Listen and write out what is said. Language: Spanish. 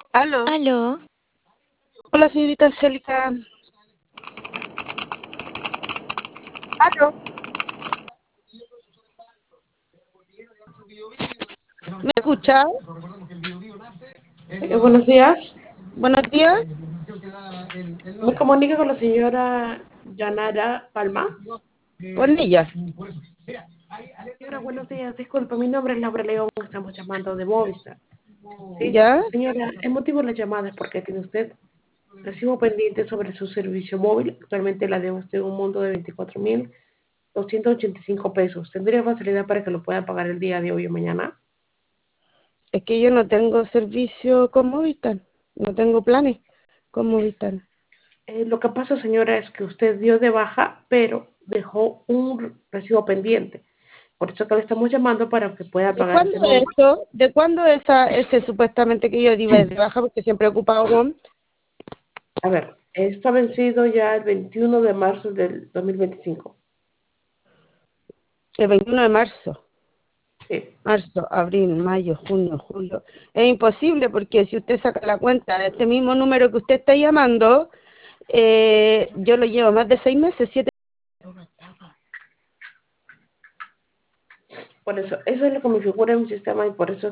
Aló. Aló, Hola, señorita Angélica. Aló. ¿Me escucha? Buenos días. Buenos días. Me comunico con la señora Yanara Palma. Con ella. Señora, buenos días. Disculpa, mi nombre es Laura León. Estamos llamando de Movistar. Sí, ¿Ya? señora, el motivo de la llamada es porque tiene usted recibo pendiente sobre su servicio móvil. Actualmente la debo usted un monto de 24.285 pesos. ¿Tendría facilidad para que lo pueda pagar el día de hoy o mañana? Es que yo no tengo servicio con Movistar. No tengo planes con Movistar. Lo que pasa, señora, es que usted dio de baja, pero dejó un recibo pendiente. Por eso que le estamos llamando para que pueda ¿De pagar cuándo ese es monto. esto? ¿De cuándo es ese supuestamente que yo iba de baja porque siempre he ocupado con A ver, está vencido ya el 21 de marzo del 2025. el 21 de marzo? Sí. Marzo, abril, mayo, junio, julio. Es imposible porque si usted saca la cuenta de este mismo número que usted está llamando, yo lo llevo más de 6 meses, 7. Por eso es lo que me figura en un sistema y por eso